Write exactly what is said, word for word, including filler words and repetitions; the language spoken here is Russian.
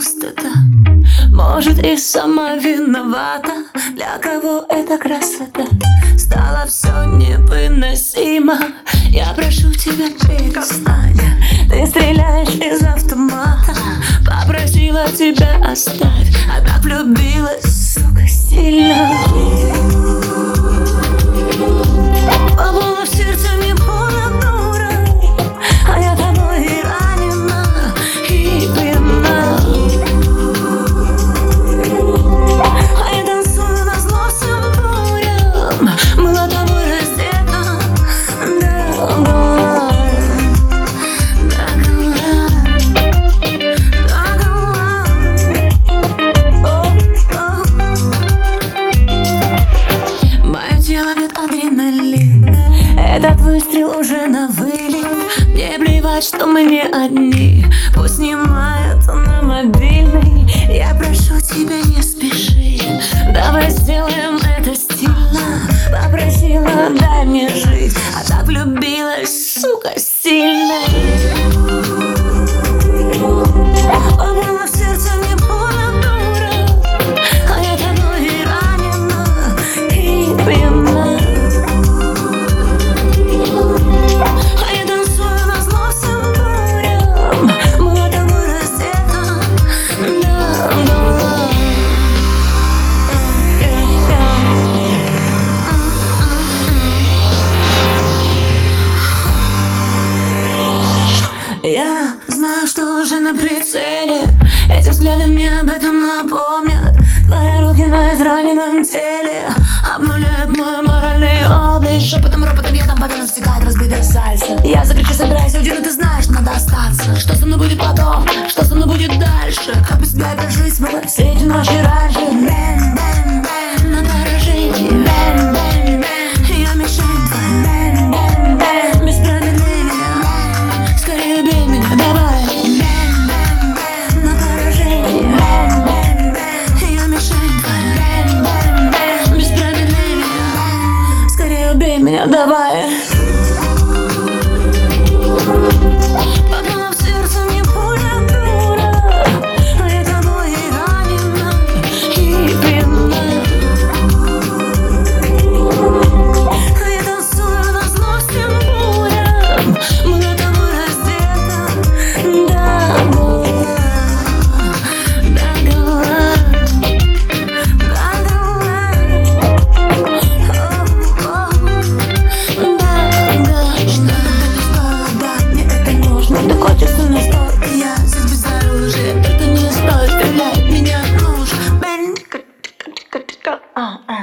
пустота. Может, и сама виновата. Для кого эта красота стало все невыносимо? Я прошу тебя, перестань. Ты стреляешь из автомата. Попросила тебя оставь, а так влюбилась, сука, сильно. Побыла в сердце мне полна дура, а я тобой и ранена, и пьяна. А я танцую назло всем бурям. Была тобой раздета до гола, до гола, до гола. Мое тело бьет адреналин. Этот выстрел уже на вылет. Мне плевать, что мы не одни. Пусть снимают на мобильный. Я прошу тебя, не спеши. Давай сделаем это стильно. Попросила, дай мне жить, а так влюбилась, сука, сильно. Побыла в сердце мне полна дура, а я тобой и ранена, и пьяна. А я танцую назло всем бурям. Была тобой раздета до гола. Я знаю, что уже на прицеле. Эти взгляды мне об этом напомнят. Твои руки на израненном теле обнуляют мой моральный облик. Шепотом, ропотом я там потом стекает разбитая сальса. Я закричу, собирайся, уйди, но ты знаешь, надо остаться. Что со мной будет потом, что со мной будет дальше? Как без тебя эта жизнь была все эти ночи раньше. Бэм, бэм, бэм, надо жить. Бэм, бэм, бэм, я мишень твоя. Бэм, бэм, бэм, без промедления. Скорее убей меня, давай. Бэм, бэм, бэм, надо жить. Бэм, бэм, бэм, я мишень твоя. Бэм, бэм, бэм, без промедления. Скорее убей меня, давай. Побыла в сердце мне пуля дура, а я тобой и ранена, и пьяна. А я танцую назло всем бурям. Была тобой раздета до гола, до гола, до гола. Ты хочешь со мной спорт, и я здесь без оружия. Только не стоит стрелять, меня нужно.